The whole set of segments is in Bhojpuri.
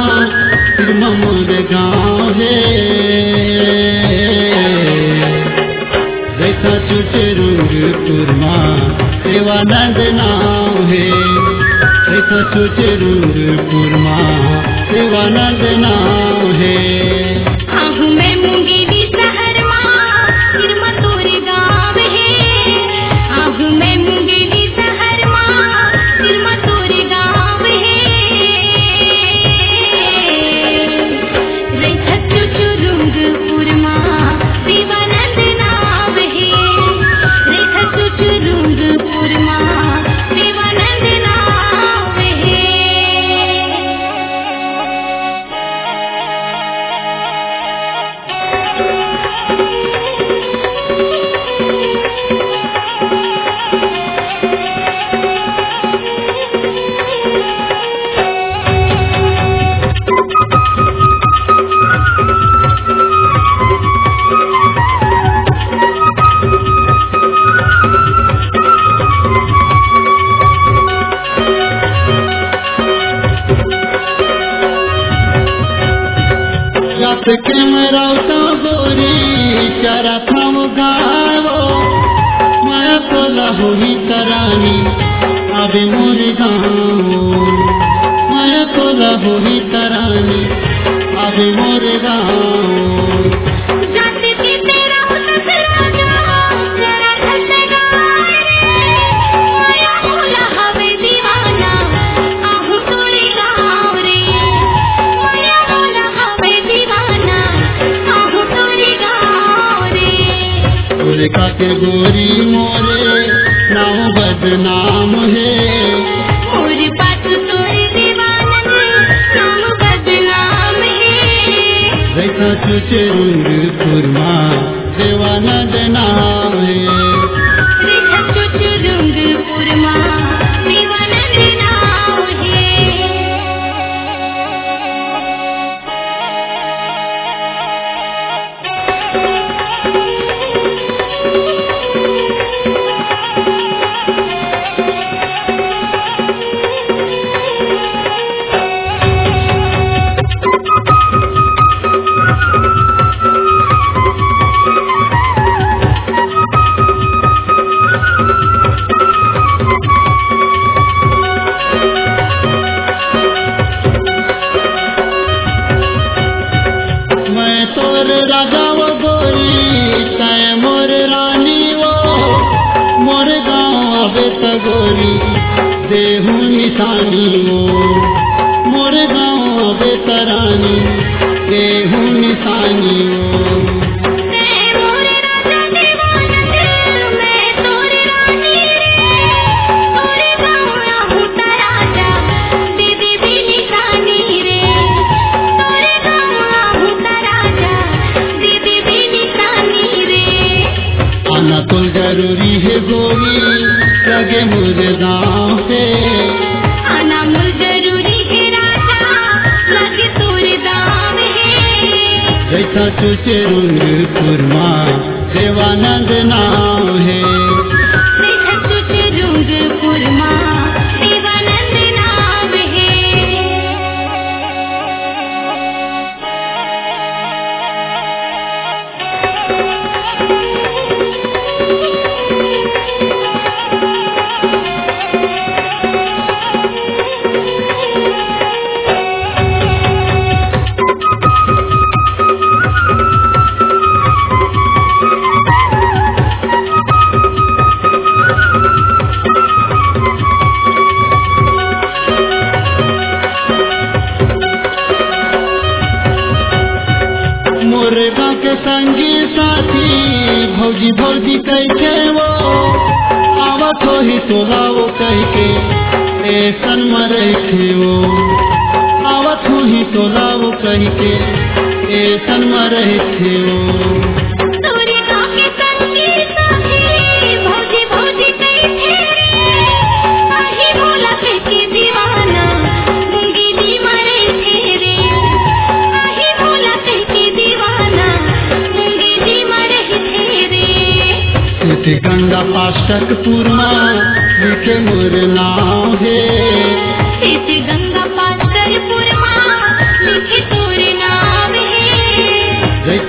सिरमा मोर गाँव है जैसा छुटे रूंगपुरमा देवानंद नाम है जैसा छुटे रूंगपुरमा देवानंद नाम है आहू में मुंगेली शहर माँ सिरमा तोर गाँव है आहू में मुंगेली शहर माँ सिरमा तोर गाँव है रैथा चुचु रूंगपुरमा देवानंद नाम है रैथा चुचु रूंगपुरमा देवानंद नाम है कैमरा तो गोरी चारा थाम गावो माया तोला होही तरानी अबे मोर गाँव माया तोला होही तरानी अबे मोर गाँव जाते के तेरा ससुरा गाँव तेरा खसगाए रे माया होला हवे दीवाना आहू तोरे गाँव रे माया होला हवे दीवाना आहू तोरे गाँव रे तोरे खातिर गोरी मोरे नाम बदनाम है और बात तोरे दीवानंद नाम बदनाम है जैसा छुटे रूंगपुरमा देवानंद नाम है रैथा चुचु रूंगपुरमा देवानंद नाम है मैं तोर राजा वो गोरी तय मोर रानी वो मोर गाँव अबे तगोरी देहू निशानी वो मोर गाँव अबे तरानी देहू निशानी वो मैं मोरे राजा देवानंद मैं तोरे रानी रे तोरे गाँव आहू राजा दीदी भी निशानी रे तोरे गाँव आहू राजा दीदी भी निशानी रे आना तो जरूरी है गोरी लगे मुझे गाँव से आना मुल जरूरी है राजा लगे तोरे दाम है जैसा छुटे रूंगपुरमा देवानंद नाम है रैथा चुचु रूंगपुरमा देवानंद नाम है मोरे गाँव के संगी साथी भौजी भौजी कैके वो आवत हो ही तोला वो कह के ऐसन मरे थे वो आवत हो ही तोला वो कह के ऐसन मरे थे वो तोरे गाँव के संगी साथी भौजी भौजी कैथे रे आही भोला कैके दीवाना मुंगेली मरे थे रे आही भोला कैके दीवाना मुंगेली मरे थे रे गंगा पास्टकपुरमा लिखे मोर नाम है गंगा पास्टकपुरमा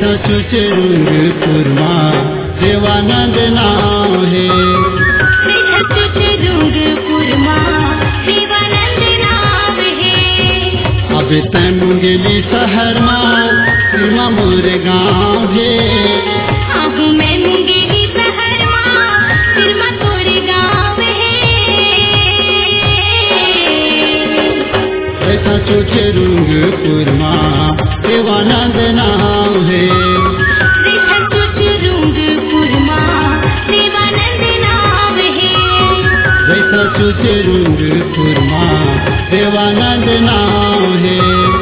जैसा चुचे रुंगपुरमा देवानंद नाम है जैसा चुचे रुंगपुरमा देवानंद नाम है अब तै मुंगेली शहर में सिरमा मोर गाँव है अब मैं मुंगेली शहर में सिरमा तोर गाँव है जैसा चुचे रुंगपुरमा देवानंद नाम है जैसा चुचे रुंगपुरमा देवानंद नाम है जैसा चुचे रुंगपुरमा देवानंद नाम है।